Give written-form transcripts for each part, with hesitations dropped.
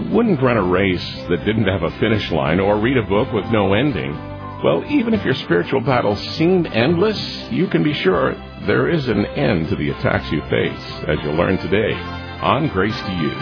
wouldn't run a race that didn't have a finish line or read a book with no ending. Well, even if your spiritual battles seem endless, you can be sure there is an end to the attacks you face, as you'll learn today on Grace to You.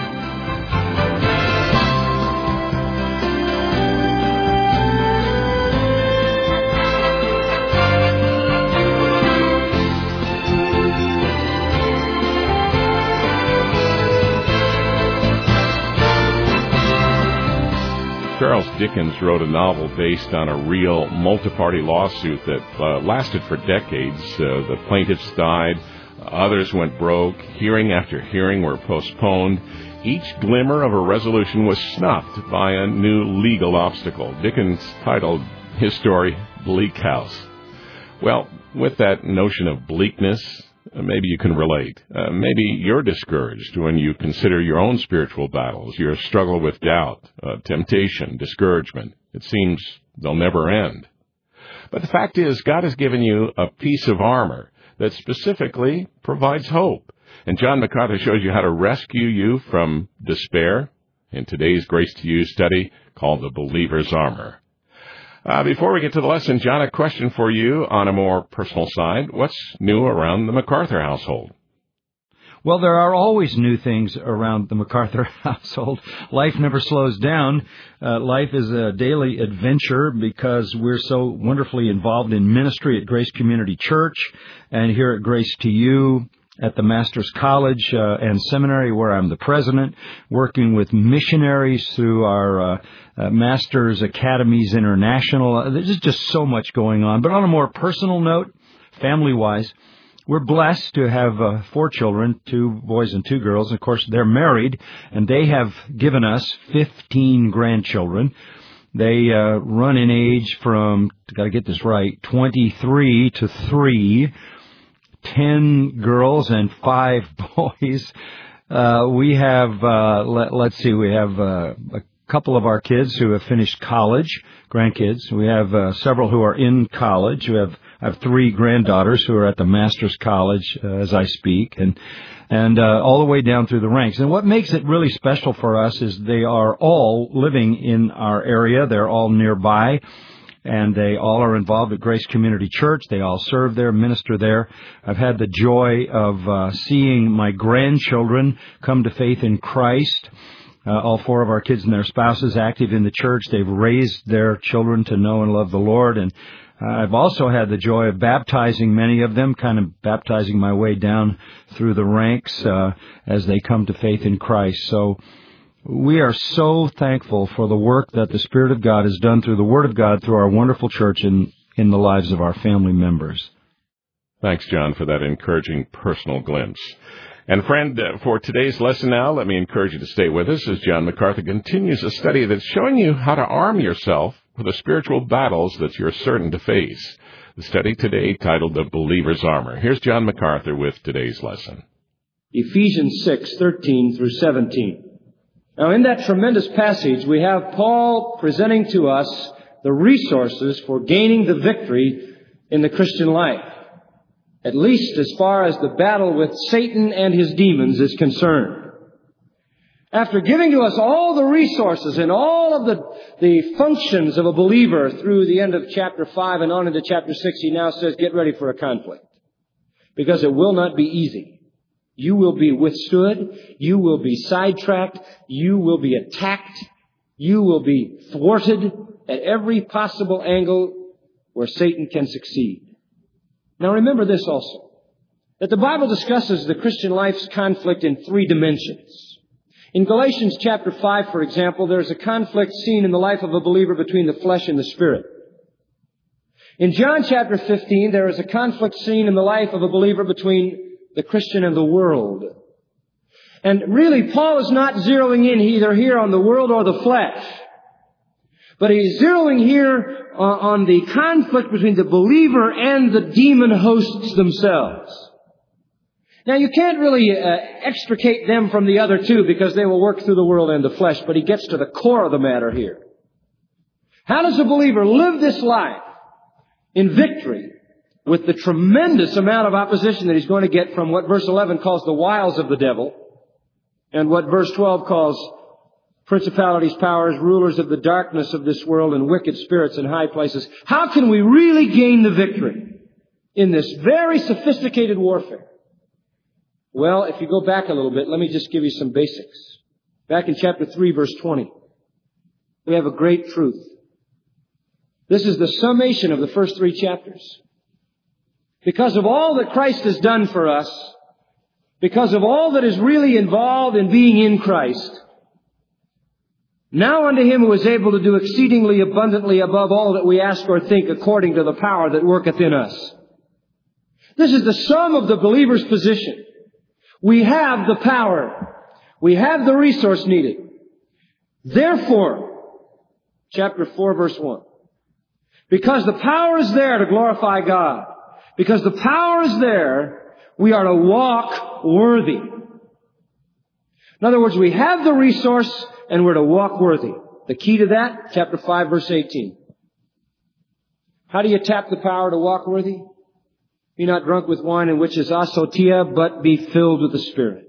Charles Dickens wrote a novel based on a real multi-party lawsuit that lasted for decades. The plaintiffs died, others went broke, hearing after hearing were postponed. Each glimmer of a resolution was snuffed by a new legal obstacle. Dickens titled his story Bleak House. Well, with that notion of bleakness, maybe you can relate. Maybe you're discouraged when you consider your own spiritual battles, your struggle with doubt, temptation, discouragement. It seems they'll never end. But the fact is, God has given you a piece of armor that specifically provides hope. And John MacArthur shows you how to rescue you from despair in today's Grace to You study called The Believer's Armor. Before we get to the lesson, John, a question for you on a more personal side. What's new around the MacArthur household? Well, there are always new things around the MacArthur household. Life never slows down. Life is a daily adventure because we're so wonderfully involved in ministry at Grace Community Church and here at Grace to You, at the Master's College and Seminary, where I'm the president, working with missionaries through our Master's Academies International. There's just so much going on. But on a more personal note, family-wise, we're blessed to have 4 children, 2 boys and 2 girls. Of course, they're married, and they have given us 15 grandchildren. They run in age from, got to get this right, 23 to 3. 10 girls and 5 boys. We have, let's see, we have a couple of our kids who have finished college, grandkids. We have several who are in college. I have 3 granddaughters who are at the Master's College as I speak, and all the way down through the ranks. And what makes it really special for us is they are all living in our area. They're all nearby. And they all are involved at Grace Community Church. They all serve there, minister there. I've had the joy of seeing my grandchildren come to faith in Christ. All 4 of our kids and their spouses active in the church. They've raised their children to know and love the Lord. And I've also had the joy of baptizing many of them, kind of baptizing my way down through the ranks as they come to faith in Christ. So we are so thankful for the work that the Spirit of God has done through the Word of God through our wonderful church in the lives of our family members. Thanks, John, for that encouraging personal glimpse. And friend, for today's lesson now, let me encourage you to stay with us as John MacArthur continues a study that's showing you how to arm yourself for the spiritual battles that you're certain to face. The study today titled The Believer's Armor. Here's John MacArthur with today's lesson. Ephesians 6:13 through 17. Now, in that tremendous passage, we have Paul presenting to us the resources for gaining the victory in the Christian life, at least as far as the battle with Satan and his demons is concerned. After giving to us all the resources and all of the functions of a believer through the end of chapter 5 and on into chapter 6, he now says, get ready for a conflict, because it will not be easy. You will be withstood. You will be sidetracked. You will be attacked. You will be thwarted at every possible angle where Satan can succeed. Now remember this also, that the Bible discusses the Christian life's conflict in 3 dimensions. In Galatians chapter 5, for example, there's a conflict seen in the life of a believer between the flesh and the spirit. In John chapter 15, there is a conflict seen in the life of a believer between the Christian and the world. And really, Paul is not zeroing in either here on the world or the flesh, but he's zeroing here on the conflict between the believer and the demon hosts themselves. Now, you can't really extricate them from the other two because they will work through the world and the flesh, but he gets to the core of the matter here. How does a believer live this life in victory with the tremendous amount of opposition that he's going to get from what verse 11 calls the wiles of the devil and what verse 12 calls principalities, powers, rulers of the darkness of this world, and wicked spirits in high places. How can we really gain the victory in this very sophisticated warfare? Well, if you go back a little bit, let me just give you some basics. Back in chapter 3, verse 20, we have a great truth. This is the summation of the first 3 chapters. Because of all that Christ has done for us, because of all that is really involved in being in Christ, now unto Him who is able to do exceedingly abundantly above all that we ask or think, according to the power that worketh in us. This is the sum of the believer's position. We have the power. We have the resource needed. Therefore, chapter 4, verse 1. Because the power is there to glorify God, because the power is there, we are to walk worthy. In other words, we have the resource and we're to walk worthy. The key to that, chapter 5, verse 18. How do you tap the power to walk worthy? Be not drunk with wine, in which is asotia, but be filled with the Spirit.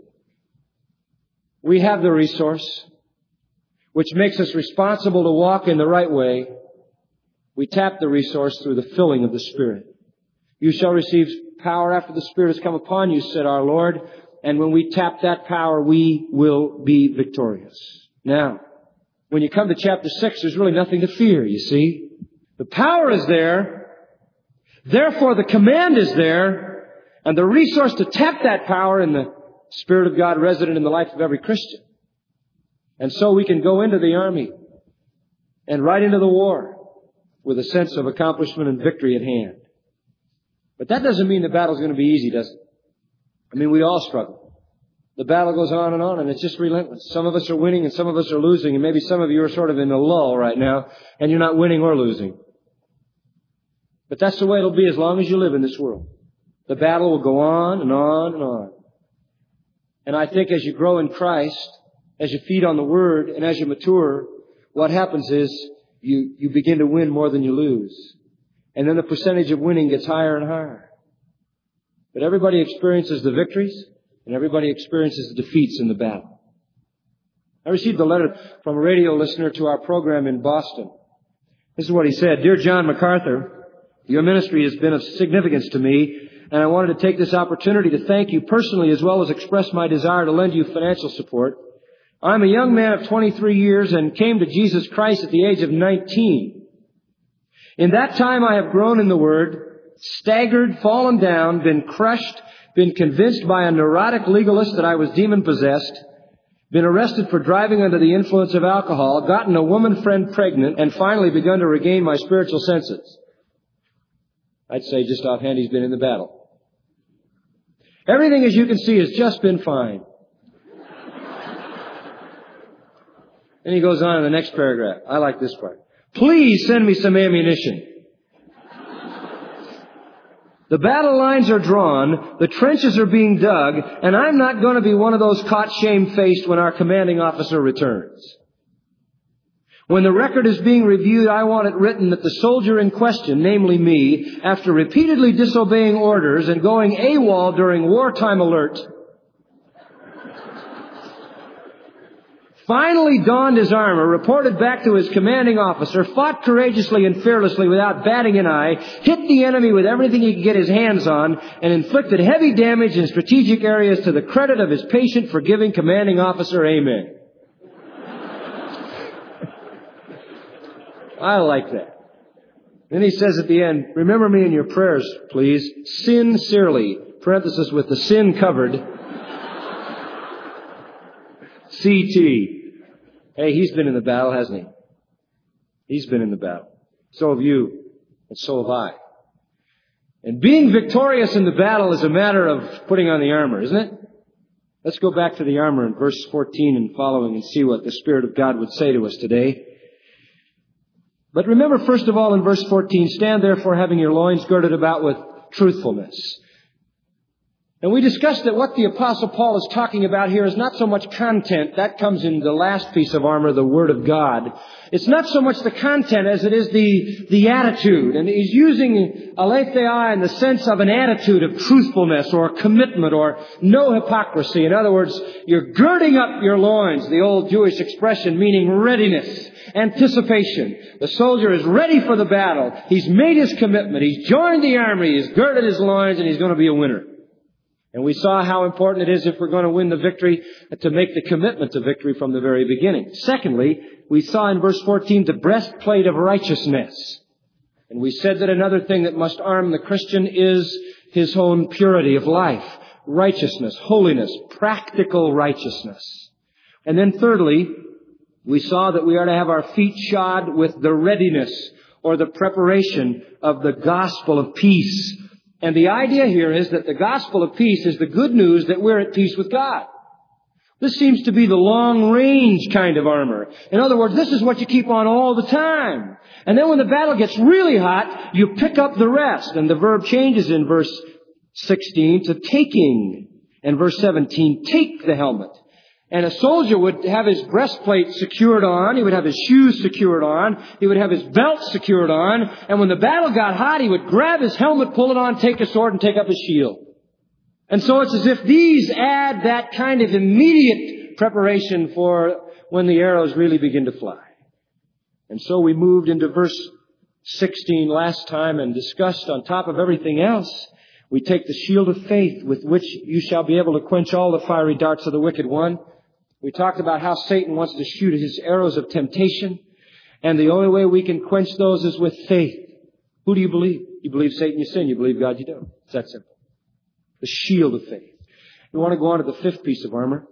We have the resource, which makes us responsible to walk in the right way. We tap the resource through the filling of the Spirit. You shall receive power after the Spirit has come upon you, said our Lord. And when we tap that power, we will be victorious. Now, when you come to chapter 6, there's really nothing to fear, you see. The power is there. Therefore, the command is there. And the resource to tap that power in the Spirit of God resident in the life of every Christian. And so we can go into the army and right into the war with a sense of accomplishment and victory at hand. But that doesn't mean the battle's going to be easy, does it? I mean, we all struggle. The battle goes on, and it's just relentless. Some of us are winning and some of us are losing, and maybe some of you are sort of in a lull right now, and you're not winning or losing. But that's the way it'll be as long as you live in this world. The battle will go on and on and on. And I think as you grow in Christ, as you feed on the Word, and as you mature, what happens is you begin to win more than you lose. And then the percentage of winning gets higher and higher. But everybody experiences the victories, and everybody experiences the defeats in the battle. I received a letter from a radio listener to our program in Boston. This is what he said. Dear John MacArthur, your ministry has been of significance to me, and I wanted to take this opportunity to thank you personally as well as express my desire to lend you financial support. I'm a young man of 23 years and came to Jesus Christ at the age of 19. In that time I have grown in the Word, staggered, fallen down, been crushed, been convinced by a neurotic legalist that I was demon-possessed, been arrested for driving under the influence of alcohol, gotten a woman friend pregnant, and finally begun to regain my spiritual senses. I'd say just offhand he's been in the battle. Everything, as you can see, has just been fine. Then he goes on in the next paragraph. I like this part. Please send me some ammunition. The battle lines are drawn, the trenches are being dug, and I'm not going to be one of those caught shamefaced when our commanding officer returns. When the record is being reviewed, I want it written that the soldier in question, namely me, after repeatedly disobeying orders and going AWOL during wartime alert, finally donned his armor, reported back to his commanding officer, fought courageously and fearlessly without batting an eye, hit the enemy with everything he could get his hands on, and inflicted heavy damage in strategic areas to the credit of his patient, forgiving commanding officer. Amen. I like that. Then he says at the end, remember me in your prayers, please. Sincerely, parenthesis with the sin covered, CT. Hey, he's been in the battle, hasn't he? He's been in the battle. So have you, and so have I. And being victorious in the battle is a matter of putting on the armor, isn't it? Let's go back to the armor in verse 14 and following and see what the Spirit of God would say to us today. But remember, first of all, in verse 14, stand therefore having your loins girded about with truthfulness. And we discussed that what the Apostle Paul is talking about here is not so much content. That comes in the last piece of armor, the Word of God. It's not so much the content as it is the attitude. And he's using aletheia in the sense of an attitude of truthfulness or commitment or no hypocrisy. In other words, you're girding up your loins, the old Jewish expression meaning readiness, anticipation. The soldier is ready for the battle. He's made his commitment. He's joined the army. He's girded his loins, and he's going to be a winner. And we saw how important it is, if we're going to win the victory, to make the commitment to victory from the very beginning. Secondly, we saw in verse 14 the breastplate of righteousness. And we said that another thing that must arm the Christian is his own purity of life, righteousness, holiness, practical righteousness. And then thirdly, we saw that we are to have our feet shod with the readiness or the preparation of the gospel of peace. And the idea here is that the gospel of peace is the good news that we're at peace with God. This seems to be the long-range kind of armor. In other words, this is what you keep on all the time. And then when the battle gets really hot, you pick up the rest. And the verb changes in verse 16 to taking. And verse 17, take the helmet. And a soldier would have his breastplate secured on. He would have his shoes secured on. He would have his belt secured on. And when the battle got hot, he would grab his helmet, pull it on, take a sword, and take up his shield. And so it's as if these add that kind of immediate preparation for when the arrows really begin to fly. And so we moved into verse 16 last time and discussed, on top of everything else, we take the shield of faith with which you shall be able to quench all the fiery darts of the wicked one. We talked about how Satan wants to shoot his arrows of temptation. And the only way we can quench those is with faith. Who do you believe? You believe Satan, you sin. You believe God, you don't. It's that simple. The shield of faith. We want to go on to the fifth piece of armor.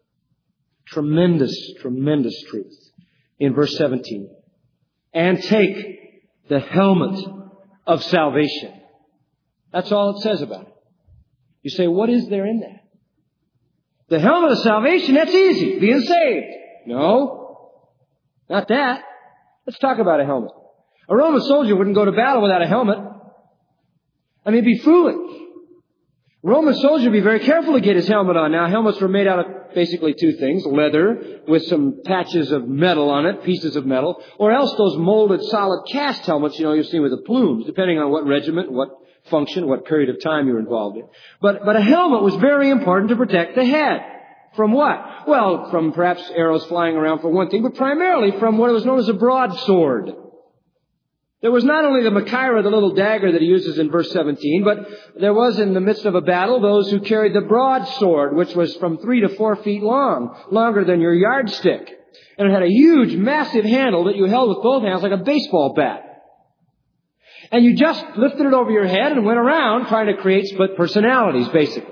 Tremendous, tremendous truth. In verse 17. And take the helmet of salvation. That's all it says about it. You say, what is there in that? The helmet of salvation, that's easy. Being saved. No. Not that. Let's talk about a helmet. A Roman soldier wouldn't go to battle without a helmet. I mean, it'd be foolish. A Roman soldier would be very careful to get his helmet on. Now, helmets were made out of basically two things. Leather with some patches of metal on it, pieces of metal. Or else those molded solid cast helmets, you've seen with the plumes, depending on what regiment, what function, what period of time you're involved in. But a helmet was very important to protect the head. From what? Well, from perhaps arrows flying around for one thing, but primarily from what was known as a broadsword. There was not only the Machaira, the little dagger that he uses in verse 17, but there was in the midst of a battle those who carried the broadsword, which was from 3 to 4 feet long, longer than your yardstick. And it had a huge, massive handle that you held with both hands like a baseball bat. And you just lifted it over your head and went around trying to create split personalities, basically.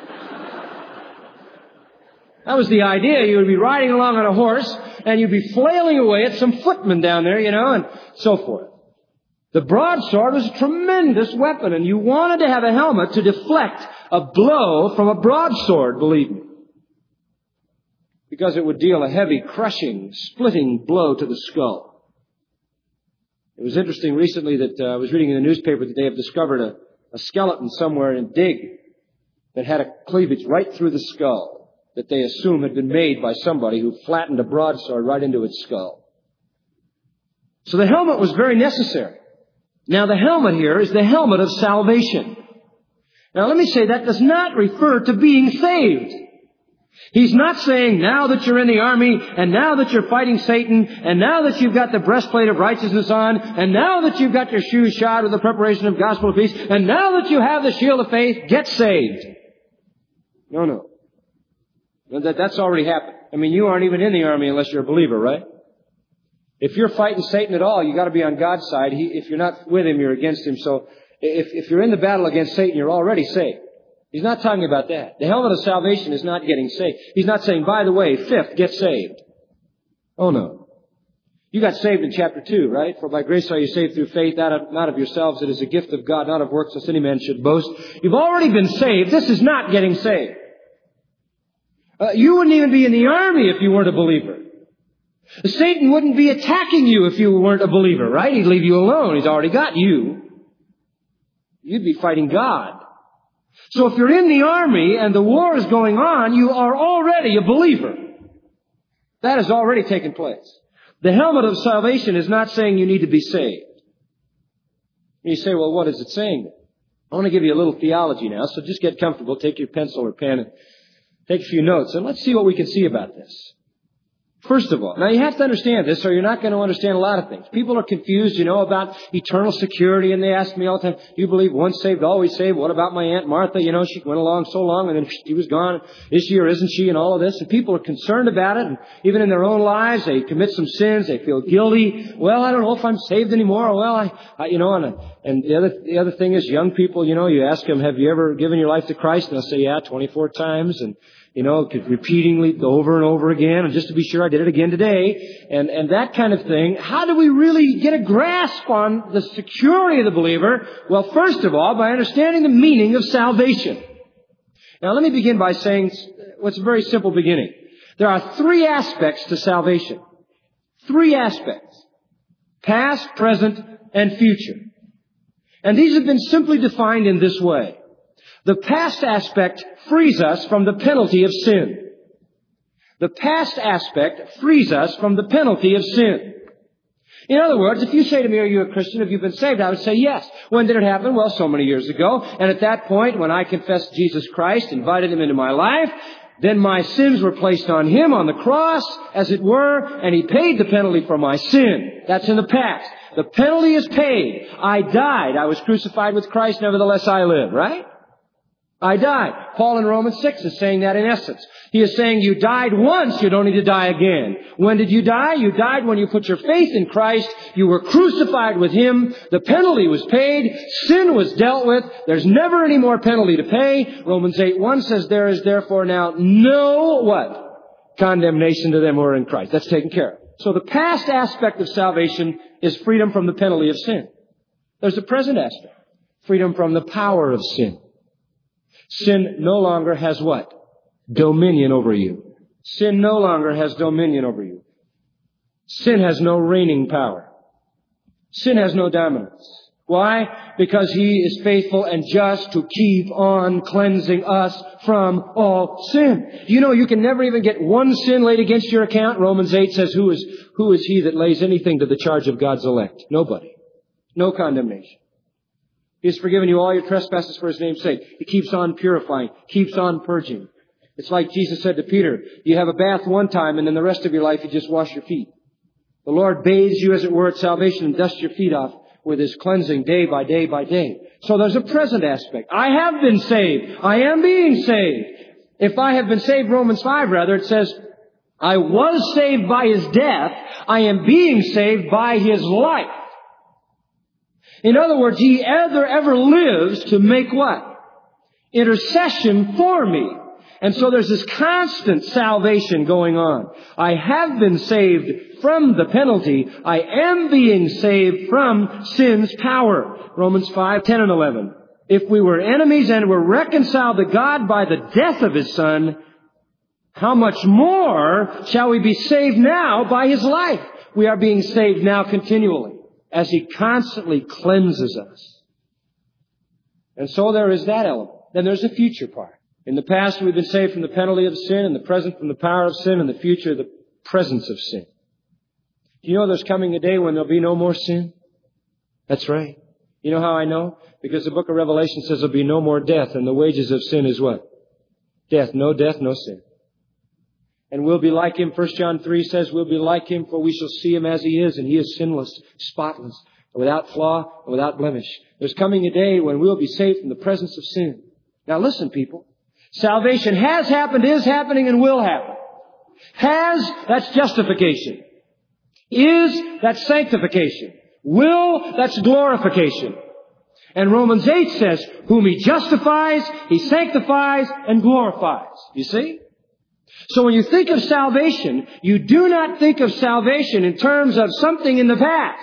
That was the idea. You would be riding along on a horse, and you'd be flailing away at some footmen down there, and so forth. The broadsword was a tremendous weapon, and you wanted to have a helmet to deflect a blow from a broadsword, believe me. Because it would deal a heavy, crushing, splitting blow to the skull. It was interesting recently that I was reading in the newspaper that they have discovered a skeleton somewhere in Dig that had a cleavage right through the skull that they assume had been made by somebody who flattened a broadsword right into its skull. So the helmet was very necessary. Now the helmet here is the helmet of salvation. Now let me say that does not refer to being saved. He's not saying now that you're in the army, and now that you're fighting Satan, and now that you've got the breastplate of righteousness on, and now that you've got your shoes shod with the preparation of gospel of peace, and now that you have the shield of faith, get saved. No. That's already happened. I mean, you aren't even in the army unless you're a believer, right? If you're fighting Satan at all, you've got to be on God's side. If you're not with him, you're against him. So if you're in the battle against Satan, you're already saved. He's not talking about that. The helmet of salvation is not getting saved. He's not saying, by the way, fifth, get saved. Oh, no. You got saved in chapter 2, right? For by grace are you saved through faith, not of yourselves. It is a gift of God, not of works, lest any man should boast. You've already been saved. This is not getting saved. You wouldn't even be in the army if you weren't a believer. Satan wouldn't be attacking you if you weren't a believer, right? He'd leave you alone. He's already got you. You'd be fighting God. So if you're in the army and the war is going on, you are already a believer. That has already taken place. The helmet of salvation is not saying you need to be saved. You say, well, what is it saying? I want to give you a little theology now, so just get comfortable, take your pencil or pen and take a few notes, and let's see what we can see about this. First of all, now you have to understand this or you're not going to understand a lot of things. People are confused, about eternal security, and they ask me all the time, do you believe once saved, always saved? What about my Aunt Martha? She went along so long and then she was gone. Is she or isn't she? And all of this. And people are concerned about it. And even in their own lives, they commit some sins. They feel guilty. Well, I don't know if I'm saved anymore. Or, well, and the other thing is young people, you ask them, have you ever given your life to Christ? And they'll say, yeah, 24 times. And repeatedly over and over again, and just to be sure I did it again today, and that kind of thing. How do we really get a grasp on the security of the believer? Well, first of all, by understanding the meaning of salvation. Now, let me begin by saying what's a very simple beginning. There are 3 aspects to salvation. 3 aspects. Past, present, and future. And these have been simply defined in this way. The past aspect frees us from the penalty of sin. The past aspect frees us from the penalty of sin. In other words, if you say to me, are you a Christian? Have you been saved? I would say yes. When did it happen? Well, so many years ago. And at that point, when I confessed Jesus Christ, invited Him into my life, then my sins were placed on Him on the cross, as it were, and He paid the penalty for my sin. That's in the past. The penalty is paid. I died. I was crucified with Christ, nevertheless I live, right? I died. Paul in Romans 6 is saying that in essence. He is saying you died once, you don't need to die again. When did you die? You died when you put your faith in Christ. You were crucified with Him. The penalty was paid. Sin was dealt with. There's never any more penalty to pay. Romans 8:1 says there is therefore now no what? Condemnation to them who are in Christ. That's taken care of. So the past aspect of salvation is freedom from the penalty of sin. There's the present aspect. Freedom from the power of sin. Sin no longer has what? Dominion over you. Sin no longer has dominion over you. Sin has no reigning power. Sin has no dominance. Why? Because He is faithful and just to keep on cleansing us from all sin. You can never even get one sin laid against your account. Romans 8 says, who is he that lays anything to the charge of God's elect? Nobody. No condemnation. He has forgiven you all your trespasses for His name's sake. He keeps on purifying, keeps on purging. It's like Jesus said to Peter, you have a bath one time and then the rest of your life you just wash your feet. The Lord bathes you, as it were, at salvation and dusts your feet off with His cleansing day by day by day. So there's a present aspect. I have been saved. I am being saved. If I have been saved, Romans 5 rather, it says, I was saved by His death. I am being saved by His life. In other words, He ever lives to make what? Intercession for me. And so there's this constant salvation going on. I have been saved from the penalty. I am being saved from sin's power. Romans 5:10 and 11. If we were enemies and were reconciled to God by the death of His Son, how much more shall we be saved now by His life? We are being saved now continually, as He constantly cleanses us. And so there is that element. Then there's the future part. In the past, we've been saved from the penalty of sin, in the present from the power of sin, in the future, the presence of sin. Do you know there's coming a day when there'll be no more sin? That's right. You know how I know? Because the book of Revelation says there'll be no more death, and the wages of sin is what? Death, no sin. And we'll be like Him. 1 John 3 says we'll be like Him, for we shall see Him as He is, and He is sinless, spotless, without flaw, and without blemish. There's coming a day when we'll be saved from the presence of sin. Now listen, people. Salvation has happened, is happening, and will happen. Has, that's justification. Is, that's sanctification. Will, that's glorification. And Romans 8 says, whom He justifies, He sanctifies, and glorifies. You see? So when you think of salvation, you do not think of salvation in terms of something in the past.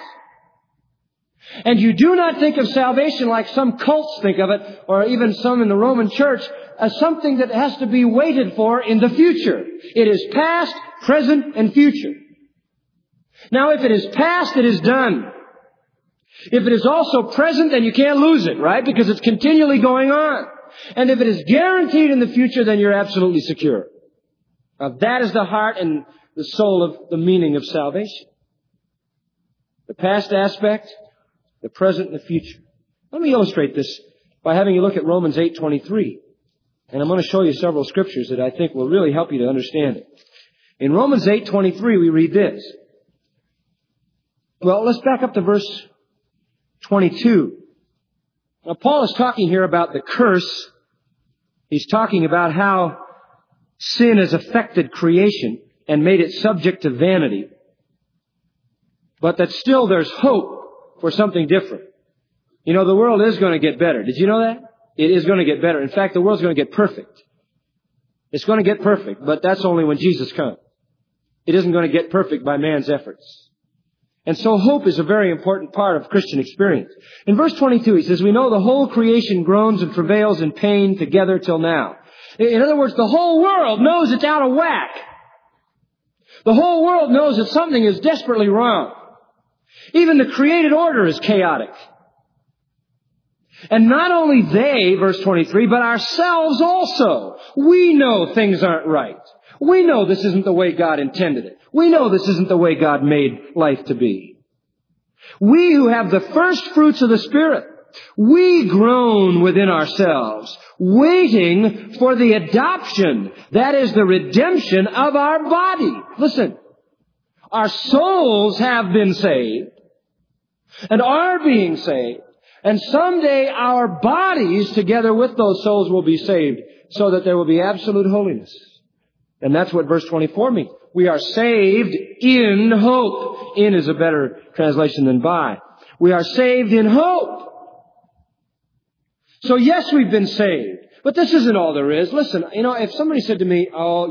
And you do not think of salvation like some cults think of it, or even some in the Roman Church, as something that has to be waited for in the future. It is past, present, and future. Now, if it is past, it is done. If it is also present, then you can't lose it, right? Because it's continually going on. And if it is guaranteed in the future, then you're absolutely secure. Now, that is the heart and the soul of the meaning of salvation. The past aspect, the present, and the future. Let me illustrate this by having you look at Romans 8:23. And I'm going to show you several scriptures that I think will really help you to understand it. In Romans 8:23, we read this. Well, let's back up to verse 22. Now, Paul is talking here about the curse. He's talking about how sin has affected creation and made it subject to vanity. But that still there's hope for something different. You know, the world is going to get better. Did you know that? It is going to get better. In fact, the world's going to get perfect. It's going to get perfect, but that's only when Jesus comes. It isn't going to get perfect by man's efforts. And so hope is a very important part of Christian experience. In verse 22, he says, we know the whole creation groans and travails in pain together till now. In other words, the whole world knows it's out of whack. The whole world knows that something is desperately wrong. Even the created order is chaotic. And not only they, verse 23, but ourselves also. We know things aren't right. We know this isn't the way God intended it. We know this isn't the way God made life to be. We who have the first fruits of the Spirit, we groan within ourselves, waiting for the adoption, that is the redemption of our body. Listen, our souls have been saved and are being saved. And someday our bodies, together with those souls, will be saved so that there will be absolute holiness. And that's what verse 24 means. We are saved in hope. In is a better translation than by. We are saved in hope. So yes, we've been saved. But this isn't all there is. Listen, if somebody said to me,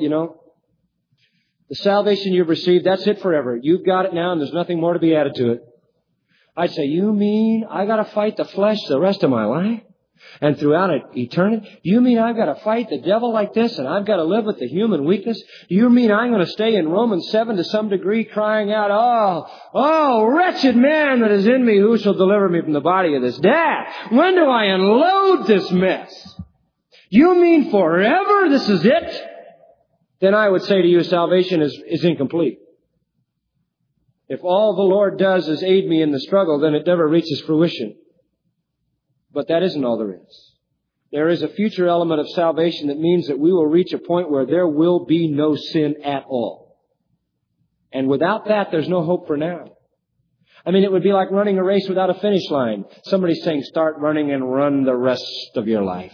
the salvation you've received, that's it forever. You've got it now and there's nothing more to be added to it. I'd say, you mean I got to fight the flesh the rest of my life? And throughout eternity? You mean I've got to fight the devil like this and I've got to live with the human weakness? You mean I'm going to stay in Romans 7 to some degree crying out, oh, wretched man that is in me, who shall deliver me from the body of this death? When do I unload this mess? You mean forever this is it? Then I would say to you, salvation is incomplete. If all the Lord does is aid me in the struggle, then it never reaches fruition. But that isn't all there is. There is a future element of salvation that means that we will reach a point where there will be no sin at all. And without that, there's no hope for now. I mean, it would be like running a race without a finish line. Somebody's saying, start running and run the rest of your life.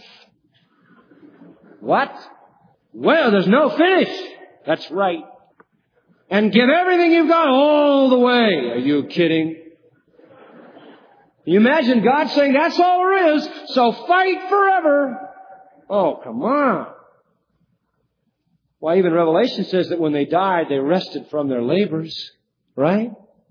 What? Well, there's no finish. That's right. And give everything you've got all the way. Are you kidding? You imagine God saying, that's all there is, so fight forever. Oh, come on. Why, even Revelation says that when they died, they rested from their labors, right?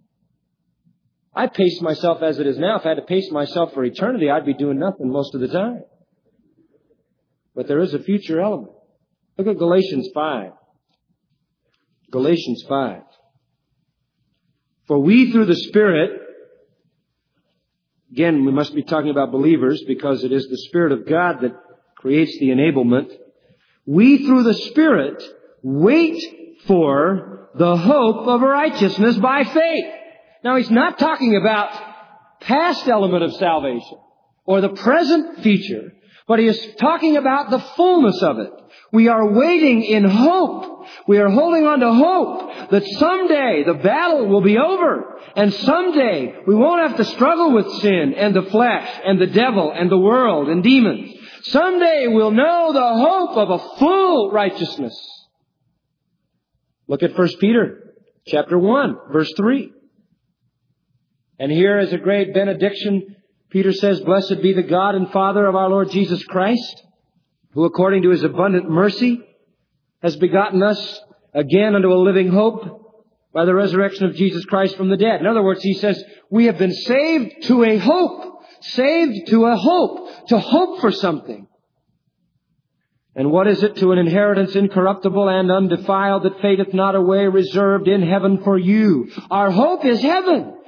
I pace myself as it is now. If I had to pace myself for eternity, I'd be doing nothing most of the time. But there is a future element. Look at Galatians 5. Galatians 5. For we through the Spirit, again, we must be talking about believers because it is the Spirit of God that creates the enablement. We through the Spirit wait for the hope of righteousness by faith. Now, he's not talking about past element of salvation or the present feature, but he is talking about the fullness of it. We are waiting in hope. We are holding on to hope that someday the battle will be over and someday we won't have to struggle with sin and the flesh and the devil and the world and demons. Someday we'll know the hope of a full righteousness. Look at 1 Peter chapter 1, verse 3. And here is a great benediction. Peter says, blessed be the God and Father of our Lord Jesus Christ, who according to His abundant mercy has begotten us again unto a living hope by the resurrection of Jesus Christ from the dead. In other words, he says, we have been saved to a hope. Saved to a hope. To hope for something. And what is it? To an inheritance incorruptible and undefiled that fadeth not away, reserved in heaven for you. Our hope is heaven.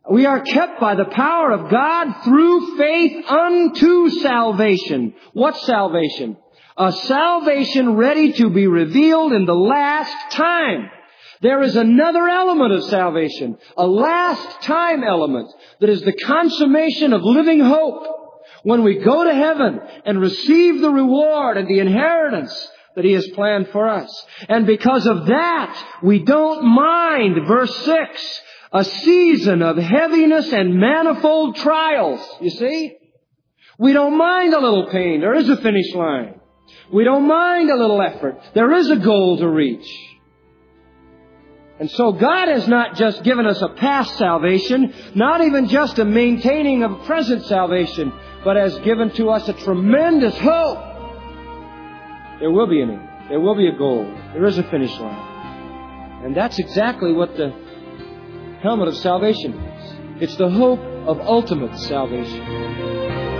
We are kept by the power of God through faith unto salvation. What salvation? A salvation ready to be revealed in the last time. There is another element of salvation, a last time element, that is the consummation of living hope. When we go to heaven and receive the reward and the inheritance that He has planned for us. And because of that, we don't mind, verse 6, a season of heaviness and manifold trials. You see? We don't mind a little pain. There is a finish line. We don't mind a little effort. There is a goal to reach. And so God has not just given us a past salvation, not even just a maintaining of present salvation, but has given to us a tremendous hope. There will be an end. There will be a goal. There is a finish line. And that's exactly what the helmet of salvation is. It's the hope of ultimate salvation.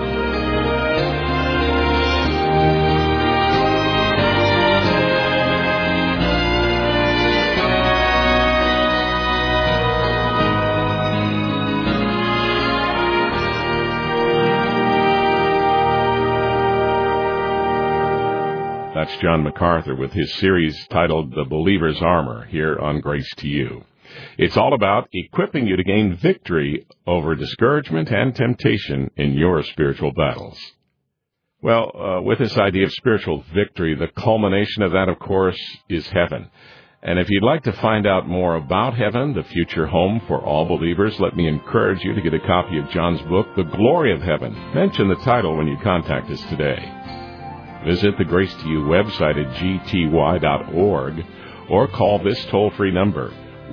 That's John MacArthur with his series titled The Believer's Armor here on Grace to You. It's all about equipping you to gain victory over discouragement and temptation in your spiritual battles. Well, with this idea of spiritual victory, the culmination of that, of course, is heaven. And if you'd like to find out more about heaven, the future home for all believers, let me encourage you to get a copy of John's book, The Glory of Heaven. Mention the title when you contact us today. Visit the Grace to You website at gty.org or call this toll-free number,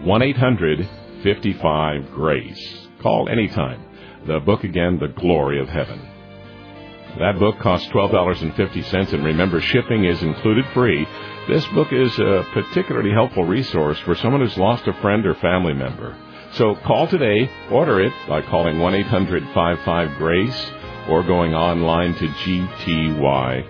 1-800-55-GRACE. Call anytime. The book again, The Glory of Heaven. That book costs $12.50, and remember, shipping is included free. This book is a particularly helpful resource for someone who's lost a friend or family member. So call today, order it by calling 1-800-55-GRACE or going online to gty.org.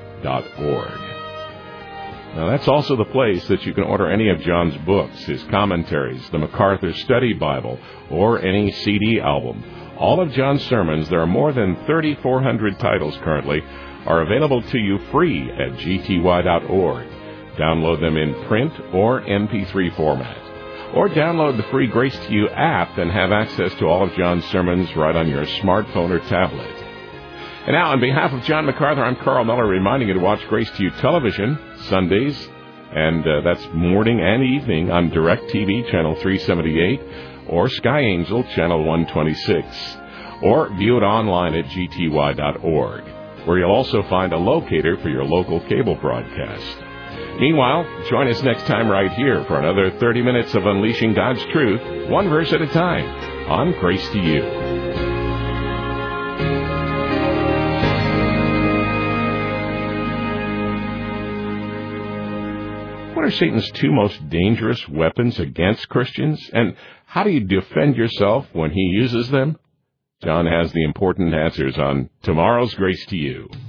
Now, that's also the place that you can order any of John's books, his commentaries, the MacArthur Study Bible, or any CD album. All of John's sermons, there are more than 3,400 titles currently, are available to you free at gty.org. Download them in print or MP3 format. Or download the free Grace to You app and have access to all of John's sermons right on your smartphone or tablet. And now, on behalf of John MacArthur, I'm Carl Miller, reminding you to watch Grace to You television Sundays, and that's morning and evening on DirecTV Channel 378 or Sky Angel Channel 126, or view it online at gty.org, where you'll also find a locator for your local cable broadcast. Meanwhile, join us next time right here for another 30 minutes of unleashing God's truth, one verse at a time, on Grace to You. What are Satan's two most dangerous weapons against Christians? And how do you defend yourself when he uses them? John has the important answers on tomorrow's Grace to You.